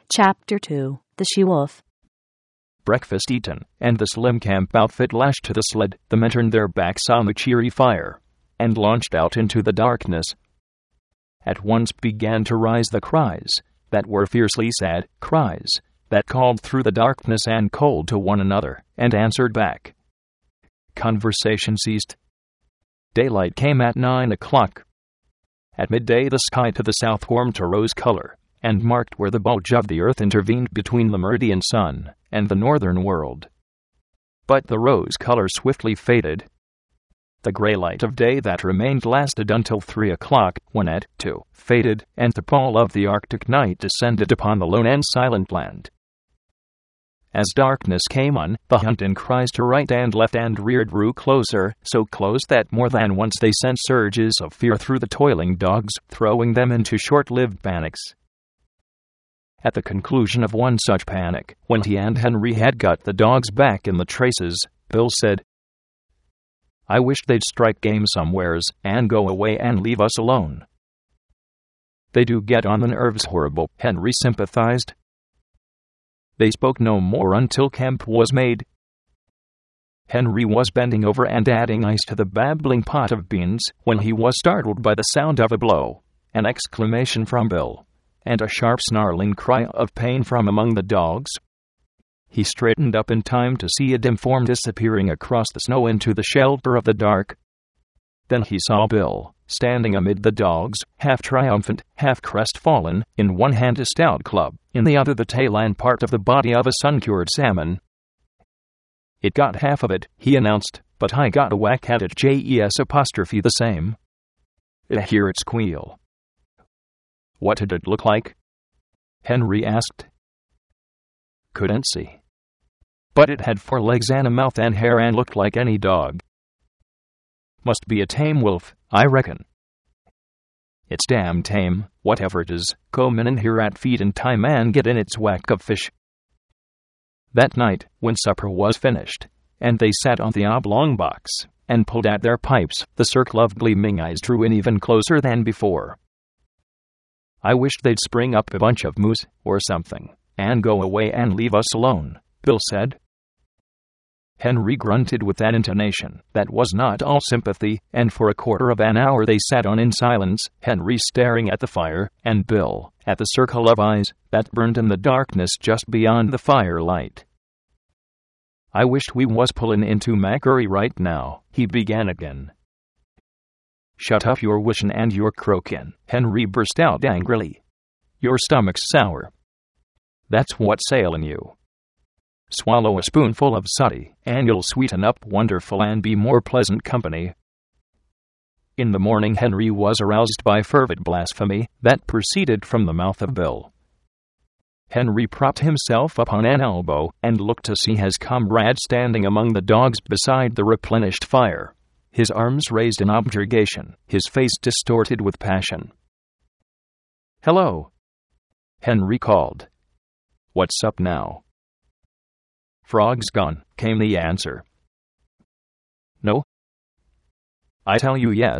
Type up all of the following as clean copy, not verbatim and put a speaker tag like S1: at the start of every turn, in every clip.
S1: Chapter 2. The She-Wolf.
S2: Breakfast eaten, and the slim camp outfit lashed to the sled, the men turned their backs on the cheery fire and launched out into the darkness. At once began to rise the cries that were fiercely sad, cries that called through the darkness and called to one another and answered back. Conversation ceased. Daylight came at 9 o'clock. At midday the sky to the south warmed to rose color and marked where the bulge of the earth intervened between the meridian sun and the northern world. But the rose color swiftly faded. The gray light of day that remained lasted until 3 o'clock, when at 2 faded, and the pall of the Arctic night descended upon the lone and silent land. As darkness came on, the hunt in cries to right and left and rear drew closer, so close that more than once they sent surges of fear through the toiling dogs, throwing them into short-lived panics. At the conclusion of one such panic, when he and Henry had got the dogs back in the traces, Bill said, "I wish they'd strike game somewheres and go away and leave us alone. They do get on the nerves horrible," Henry sympathized. They spoke no more until camp was made. Henry was bending over and adding ice to the babbling pot of beans when he was startled by the sound of a blow, an exclamation from Bill, and a sharp snarling cry of pain from among the dogs. He straightened up in time to see a dim form disappearing across the snow into the shelter of the dark. Then he saw Bill, standing amid the dogs, half triumphant, half crestfallen, in one hand a stout club, in the other the tail and part of the body of a sun-cured salmon. "It got half of it," he announced, "but I got a whack at it the same. I hear it squeal." "What did it look like?" Henry asked. "Couldn't see. But it had 4 legs and a mouth and hair and looked like any dog. Must be a tame wolf, I reckon." "It's damn tame, whatever it is. Come in here at feedin' time and get in its whack of fish." That night, when supper was finished, and they sat on the oblong box and pulled at their pipes, the circle of gleaming eyes drew in even closer than before. "I wish they'd spring up a bunch of moose, or something, and go away and leave us alone," Bill said. Henry grunted with an intonation that was not all sympathy, and for a quarter of an hour they sat on in silence, Henry staring at the fire, and Bill at the circle of eyes that burned in the darkness just beyond the firelight. "I wished we was pullin' into Macquarie right now," he began again. "Shut up your wishin' and your croakin'," Henry burst out angrily. "Your stomach's sour. That's what's ailin' you. Swallow a spoonful of sooty, and you'll sweeten up wonderful and be more pleasant company." In the morning Henry was aroused by fervid blasphemy that proceeded from the mouth of Bill. Henry propped himself up on an elbow and looked to see his comrade standing among the dogs beside the replenished fire, his arms raised in objurgation, his face distorted with passion. "Hello," Henry called. "What's up now?" "Frog's gone," came the answer. "No?" "I tell you yes."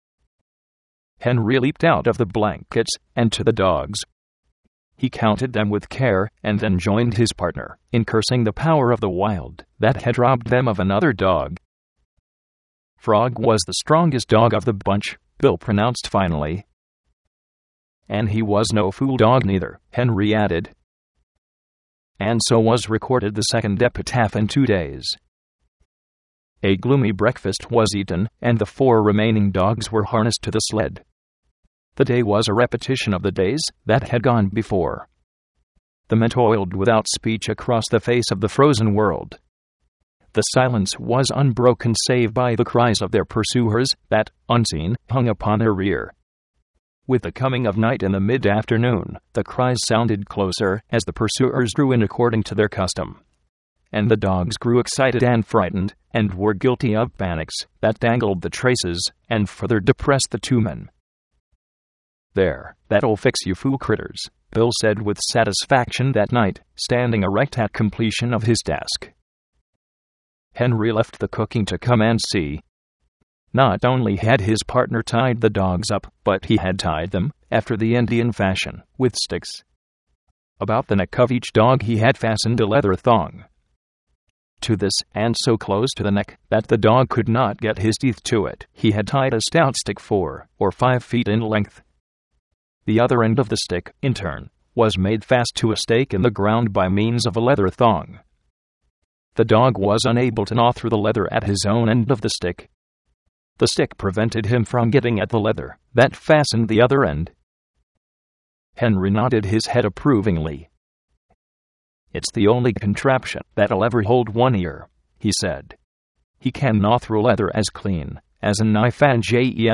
S2: Henry leaped out of the blankets and to the dogs. He counted them with care and then joined his partner in cursing the power of the wild that had robbed them of another dog. "Frog was the strongest dog of the bunch," Bill pronounced finally. "And he was no fool dog neither," Henry added. And so was recorded the second epitaph in 2 days. A gloomy breakfast was eaten, and the 4 remaining dogs were harnessed to the sled. The day was a repetition of the days that had gone before. The men toiled without speech across the face of the frozen world. The silence was unbroken save by the cries of their pursuers that, unseen, hung upon their rear. With the coming of night in the mid-afternoon, the cries sounded closer as the pursuers drew in according to their custom. And the dogs grew excited and frightened, and were guilty of panics that dangled the traces and further depressed the 2 men. "There, that'll fix you fool critters," Bill said with satisfaction that night, standing erect at completion of his task. Henry left the cooking to come and see. Not only had his partner tied the dogs up, but he had tied them, after the Indian fashion, with sticks. About the neck of each dog he had fastened a leather thong. To this, and so close to the neck that the dog could not get his teeth to it, he had tied a stout stick 4 or 5 feet in length. The other end of the stick, in turn, was made fast to a stake in the ground by means of a leather thong. The dog was unable to gnaw through the leather at his own end of the stick. The stick prevented him from getting at the leather that fastened the other end. Henry nodded his head approvingly. "It's the only contraption that'll ever hold one ear," he said. "He can gnaw through leather as clean as a knife and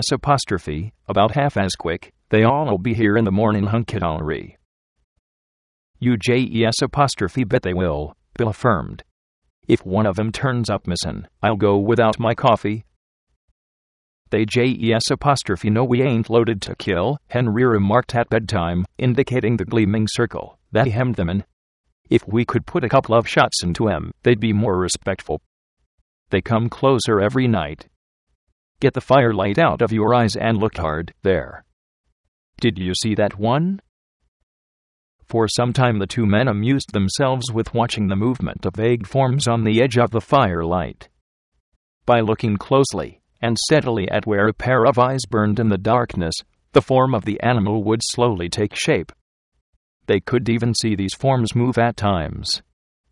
S2: about half as quick. They all'll be here in the morning, hunky-dory." "You bet they will," Bill affirmed. "If one of 'em turns up missin', I'll go without my coffee." "They know we ain't loaded to kill," Henry remarked at bedtime, indicating the gleaming circle that hemmed them in. "If we could put a couple of shots into 'em, they'd be more respectful. They come closer every night. Get the firelight out of your eyes and look hard, there. Did you see that one?" For some time the two men amused themselves with watching the movement of vague forms on the edge of the firelight. By looking closely and steadily at where a pair of eyes burned in the darkness, the form of the animal would slowly take shape. They could even see these forms move at times.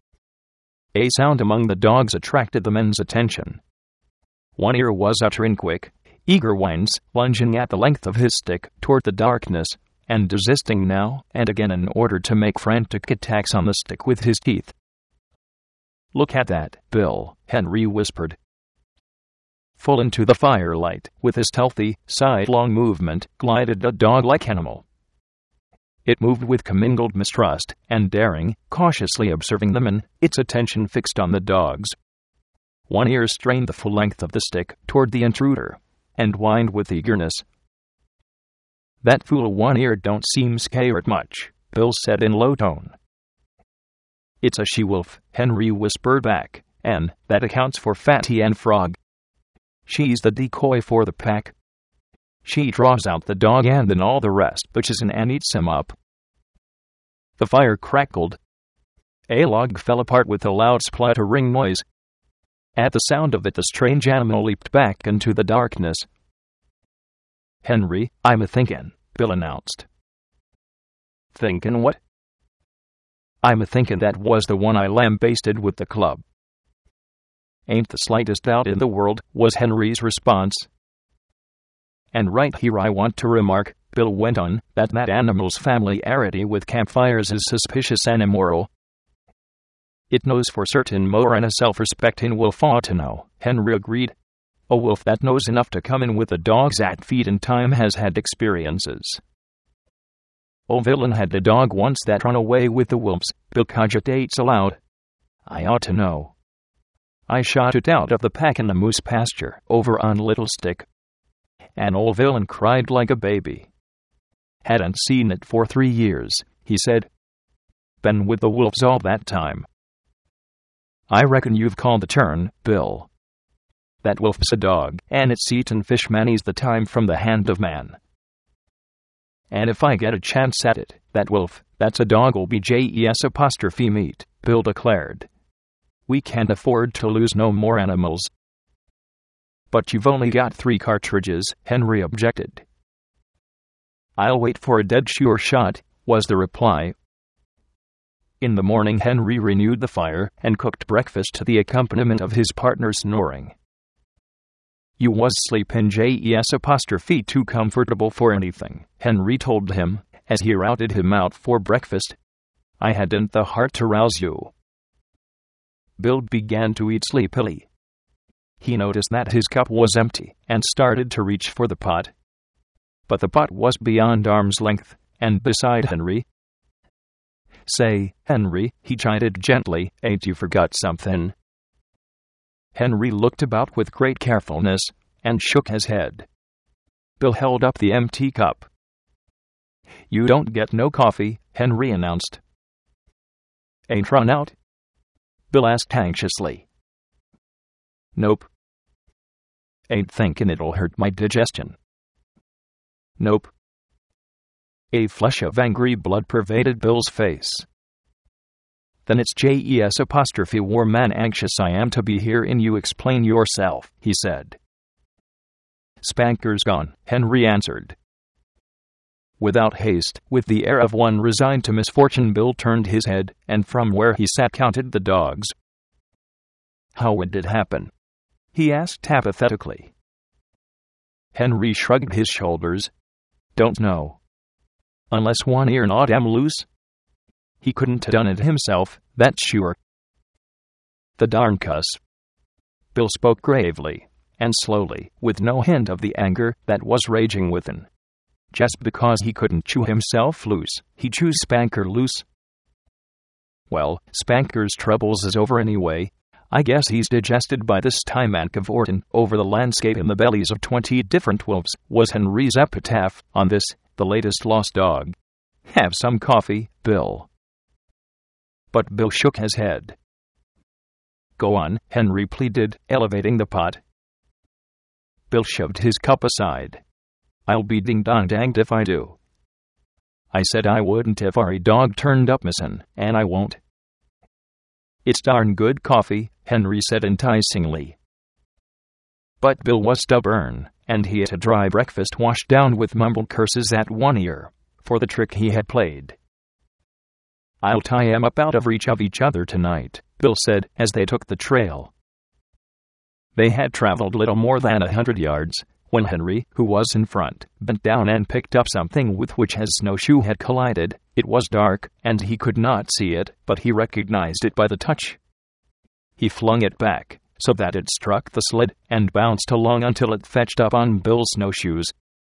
S2: A sound among the dogs attracted the men's attention. One Ear was uttering quick, eager whines, lunging at the length of his stick toward the darkness, and desisting now and again in order to make frantic attacks on the stick with his teeth. "Look at that, Bill," Henry whispered. Full into the firelight, with a stealthy, sidelong movement, glided a dog-like animal. It moved with commingled mistrust and daring, cautiously observing the men, its attention fixed on the dogs. One Ear strained the full length of the stick toward the intruder, and whined with eagerness. "That fool One Ear don't seem scared much," Bill said in low tone. "It's a she-wolf," Henry whispered back, "and that accounts for Fatty and Frog. She's the decoy for the pack. She draws out the dog and then all the rest butches in and eats him up." The fire crackled. A log fell apart with a loud spluttering noise. At the sound of it the strange animal leaped back into the darkness. "Henry, I'm a-thinkin'," Bill announced. "Thinkin' what?" "I'm a-thinkin' that was the one I lambasted with the club." "Ain't the slightest doubt in the world," was Henry's response. "And right here I want to remark," Bill went on, that animal's familiarity with campfires is suspicious and immoral." "It knows for certain more'n a self-respecting wolf ought to know," Henry agreed. "A wolf that knows enough to come in with the dogs at feed in time has had experiences." "Old villain had a dog once that run away with the wolves," Bill cogitates aloud. "I ought to know. I shot it out of the pack in the moose pasture over on Little Stick. And old villain cried like a baby. Hadn't seen it for 3 years, he said. Been with the wolves all that time." "I reckon you've called the turn, Bill. That wolf's a dog, and it's eaten fish many's the time from the hand of man. And if I get a chance at it, that wolf, that's a dog'll be meat," Bill declared. "We can't afford to lose no more animals." "But you've only got 3 cartridges," Henry objected. "I'll wait for a dead sure shot," was the reply. In the morning Henry renewed the fire and cooked breakfast to the accompaniment of his partner's snoring. "You was sleepin' too comfortable for anything," Henry told him, as he routed him out for breakfast. "I hadn't the heart to rouse you." Bill began to eat sleepily. He noticed that his cup was empty and started to reach for the pot. But the pot was beyond arm's length and beside Henry. "Say, Henry," he chided gently, "ain't you forgot something?" Henry looked about with great carefulness and shook his head. Bill held up the empty cup. "You don't get no coffee," Henry announced. "Ain't run out?" Bill asked anxiously. "Nope." "Ain't thinking it'll hurt my digestion?" "Nope." A flush of angry blood pervaded Bill's face. "Then it's JES''war man anxious I am to be here and you explain yourself," he said. "Spanker's gone," Henry answered. Without haste, with the air of one resigned to misfortune, Bill turned his head, and from where he sat counted the dogs. "How would it happen?" he asked apathetically. Henry shrugged his shoulders. "Don't know. Unless one ear gnawed him loose. He couldn't have done it himself, that's sure." "The darn cuss." Bill spoke gravely and slowly, with no hint of the anger that was raging within. "Just because he couldn't chew himself loose, he chews Spanker loose. Well, Spanker's troubles is over anyway. I guess he's digested by this time and cavorting over the landscape in the bellies of 20 different wolves," was Henry's epitaph on this, the latest lost dog. "Have some coffee, Bill." But Bill shook his head. "Go on," Henry pleaded, elevating the pot. Bill shoved his cup aside. "I'll be ding-dong-danged if I do. I said I wouldn't if our dog turned up missin', and I won't." "It's darn good coffee," Henry said enticingly. But Bill was stubborn, and he ate a dry breakfast washed down with mumbled curses at one ear, for the trick he had played. "I'll tie 'em up out of reach of each other tonight," Bill said as they took the trail. They had traveled little more than 100 yards, when Henry, who was in front, bent down and picked up something with which his snowshoe had collided. It was dark, and he could not see it, but he recognized it by the touch. He flung it back, so that it struck the sled, and bounced along until it fetched up on Bill's snowshoes.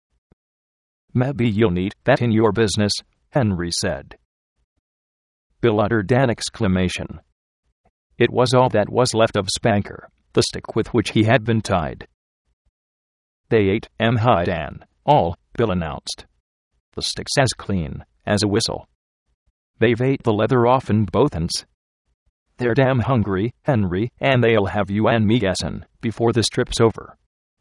S2: "Maybe you'll need that in your business," Henry said. Bill uttered an exclamation. It was all that was left of Spanker, the stick with which he had been tied. "They ate hide and all," Bill announced. "The stick's as clean as a whistle. They've ate the leather off in both ends. They're damn hungry, Henry, and they'll have you and me guessin' before this trip's over."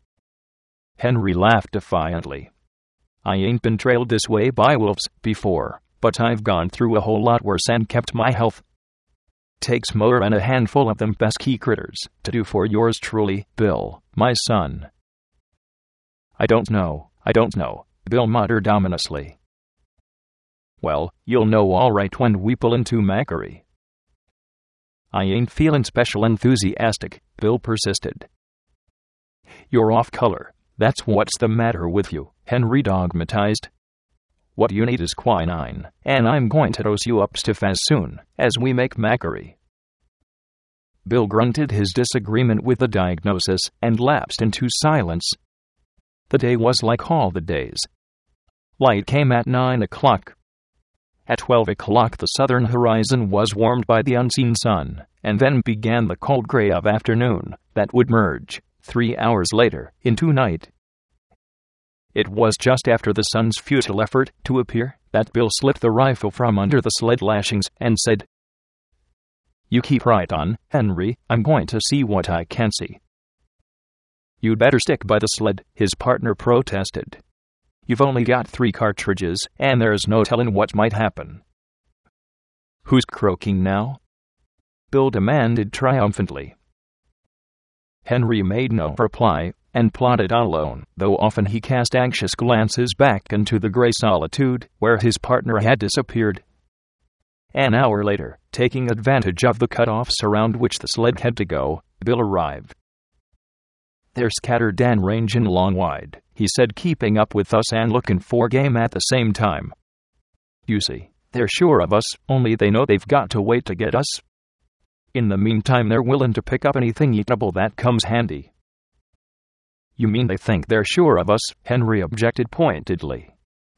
S2: Henry laughed defiantly. "I ain't been trailed this way by wolves before, but I've gone through a whole lot worse and kept my health. Takes more than a handful of them pesky critters to do for yours truly, Bill, my son." I don't know, Bill muttered ominously. "Well, you'll know all right when we pull into Macquarie." "I ain't feelin' special enthusiastic," Bill persisted. "You're off color, that's what's the matter with you," Henry dogmatized. "What you need is quinine, and I'm going to dose you up stiff as soon as we make Macquarie." Bill grunted his disagreement with the diagnosis and lapsed into silence. The day was like all the days. Light came at 9 o'clock. At 12 o'clock the southern horizon was warmed by the unseen sun, and then began the cold gray of afternoon that would merge, 3 hours later, into night. It was just after the sun's futile effort to appear that Bill slipped the rifle from under the sled lashings and said, "You keep right on, Henry, I'm going to see what I can see." "You'd better stick by the sled," his partner protested. "You've only got 3 cartridges, and there's no telling what might happen." "Who's croaking now?" Bill demanded triumphantly. Henry made no reply, and plodded on alone, though often he cast anxious glances back into the gray solitude where his partner had disappeared. An hour later, taking advantage of the cut-offs around which the sled had to go, Bill arrived. "They're scattered and rangin' long wide," he said, keeping up with us and looking for game at the same time. "You see, they're sure of us, only they know they've got to wait to get us. In the meantime, they're willin' to pick up anything eatable that comes handy." "You mean they think they're sure of us?" Henry objected pointedly.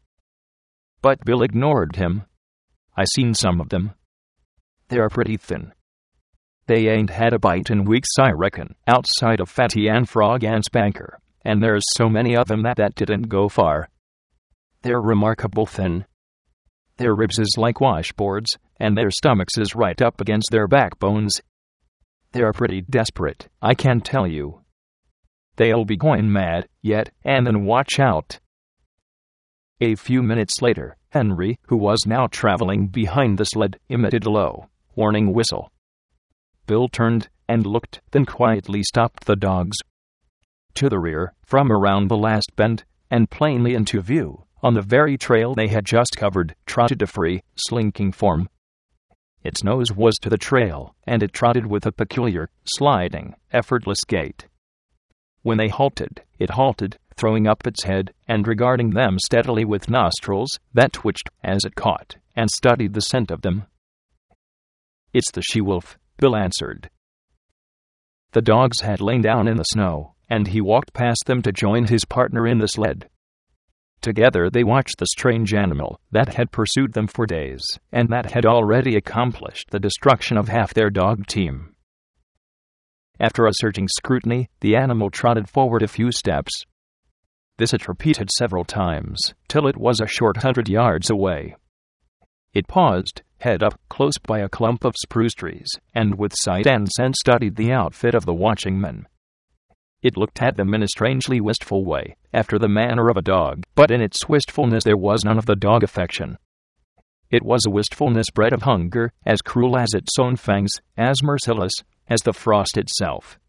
S2: But Bill ignored him. "I seen some of them. They're pretty thin. They ain't had a bite in weeks, I reckon, outside of Fatty and Frog and Spanker, and there's so many of them that didn't go far. They're remarkable thin. Their ribs is like washboards, and their stomachs is right up against their backbones. They're pretty desperate, I can tell you. They'll be going mad, yet, and then watch out." A few minutes later, Henry, who was now traveling behind the sled, emitted a low, warning whistle. Bill turned and looked, then quietly stopped the dogs. To the rear, from around the last bend, and plainly into view, on the very trail they had just covered, trotted a free, slinking form. Its nose was to the trail, and it trotted with a peculiar, sliding, effortless gait. When they halted, it halted, throwing up its head and regarding them steadily with nostrils that twitched as it caught and studied the scent of them. "It's the she-wolf," Bill answered. The dogs had lain down in the snow, and he walked past them to join his partner in the sled. Together they watched the strange animal that had pursued them for days, and that had already accomplished the destruction of half their dog team. After a searching scrutiny, the animal trotted forward a few steps. This it repeated several times, till it was a short 100 yards away. It paused, head up, close by a clump of spruce trees, and with sight and scent studied the outfit of the watching men. It looked at them in a strangely wistful way, after the manner of a dog, but in its wistfulness there was none of the dog affection. It was a wistfulness bred of hunger, as cruel as its own fangs, as merciless as the frost itself.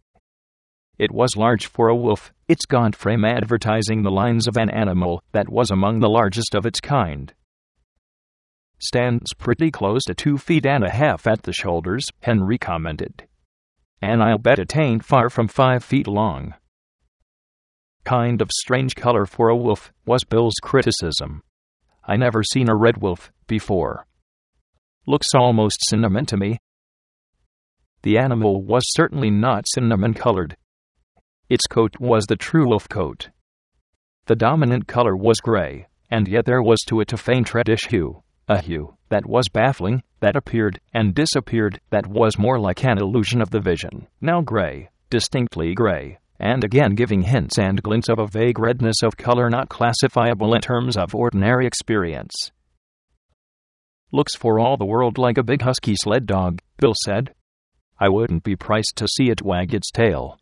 S2: It was large for a wolf, its gaunt frame advertising the lines of an animal that was among the largest of its kind. "Stands pretty close to 2.5 feet at the shoulders," Henry commented. "And I'll bet it ain't far from 5 feet long." "Kind of strange color for a wolf," was Bill's criticism. "I never seen a red wolf before. Looks almost cinnamon to me." The animal was certainly not cinnamon-colored. Its coat was the true wolf coat. The dominant color was gray, and yet there was to it a faint reddish hue, a hue that was baffling, that appeared and disappeared, that was more like an illusion of the vision, now gray, distinctly gray, and again giving hints and glints of a vague redness of color not classifiable in terms of ordinary experience. "Looks for all the world like a big husky sled dog," Bill said. "I wouldn't be priced to see it wag its tail."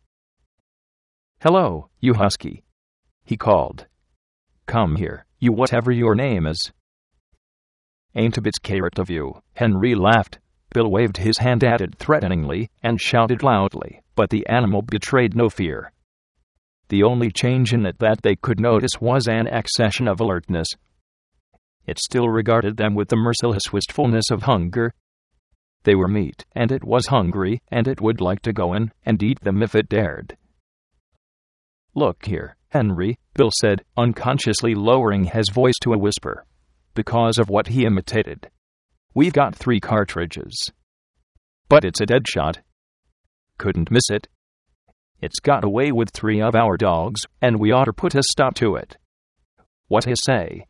S2: "Hello, you husky," he called. "Come here, you whatever your name is." "Ain't a bit scared of you," Henry laughed. Bill waved his hand at it threateningly and shouted loudly, but the animal betrayed no fear. The only change in it that they could notice was an accession of alertness. It still regarded them with the merciless wistfulness of hunger. They were meat, and it was hungry, and it would like to go in and eat them if it dared. "Look here, Henry," Bill said, unconsciously lowering his voice to a whisper, because of what he imitated. "We've got 3 cartridges. But it's a dead shot. Couldn't miss it. It's got away with 3 of our dogs, and we ought to put a stop to it. What do you say?"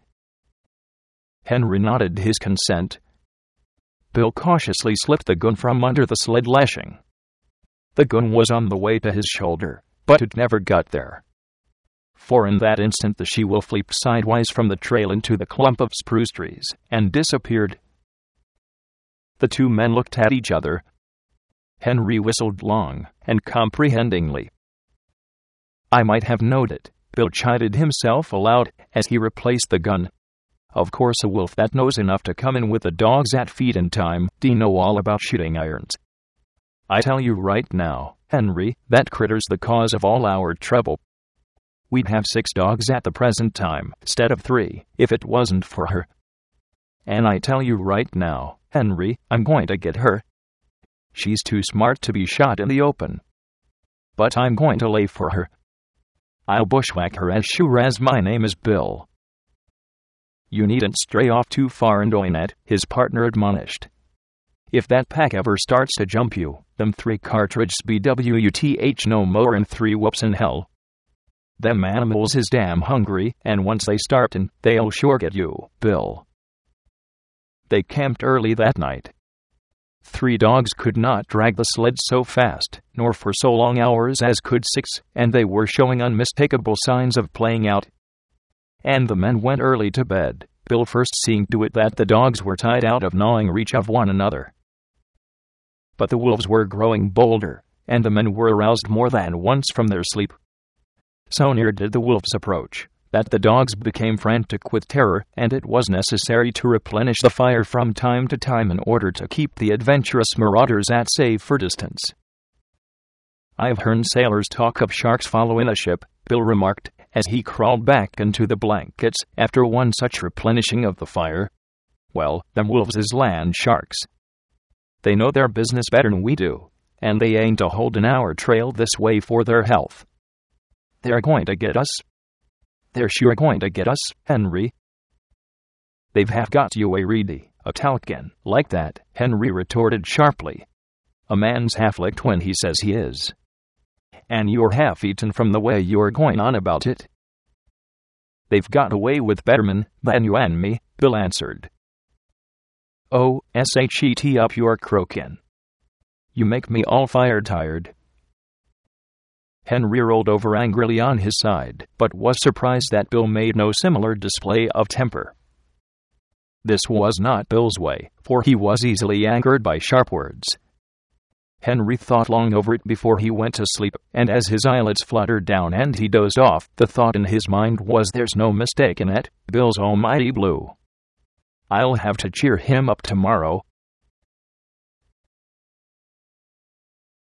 S2: Henry nodded his consent. Bill cautiously slipped the gun from under the sled lashing. The gun was on the way to his shoulder, but it never got there. For in that instant the she-wolf leaped sidewise from the trail into the clump of spruce trees and disappeared. The 2 men looked at each other. Henry whistled long and comprehendingly. "I might have known it," Bill chided himself aloud as he replaced the gun. "Of course a wolf that knows enough to come in with the dogs at feeding time do know all about shooting irons. I tell you right now, Henry, that critter's the cause of all our trouble. We'd have 6 dogs at the present time, instead of 3, if it wasn't for her. And I tell you right now, Henry, I'm going to get her. She's too smart to be shot in the open. But I'm going to lay for her. I'll bushwhack her as sure as my name is Bill." "You needn't stray off too far and oin it," his partner admonished. "If that pack ever starts to jump you, them 3 cartridges BWTH no more'n 3 whoops in hell. Them animals is damn hungry, and once they startin', they'll sure get you, Bill." They camped early that night. 3 dogs could not drag the sled so fast, nor for so long hours as could 6, and they were showing unmistakable signs of playing out. And the men went early to bed, Bill first seeing to it that the dogs were tied out of gnawing reach of one another. But the wolves were growing bolder, and the men were aroused more than once from their sleep. So near did the wolves approach that the dogs became frantic with terror, and it was necessary to replenish the fire from time to time in order to keep the adventurous marauders at safer distance. "I've heard sailors talk of sharks following a ship," Bill remarked, as he crawled back into the blankets after one such replenishing of the fire. "Well, them wolves is land sharks. They know their business better'n we do, and they ain't a-holdin' our trail this way for their health. They're going to get us. They're sure going to get us, Henry." "They've half got you already, a talkin' like that," Henry retorted sharply. "A man's half licked when he says he is. And you're half eaten from the way you're going on about it." "They've got away with bettermen than you and me," Bill answered. "Oh, shet up your croakin'. You make me all fire tired." Henry rolled over angrily on his side, but was surprised that Bill made no similar display of temper. This was not Bill's way, for he was easily angered by sharp words. Henry thought long over it before he went to sleep, and as his eyelids fluttered down and he dozed off, the thought in his mind was, "There's no mistaking it, Bill's almighty blue. I'll have to cheer him up tomorrow,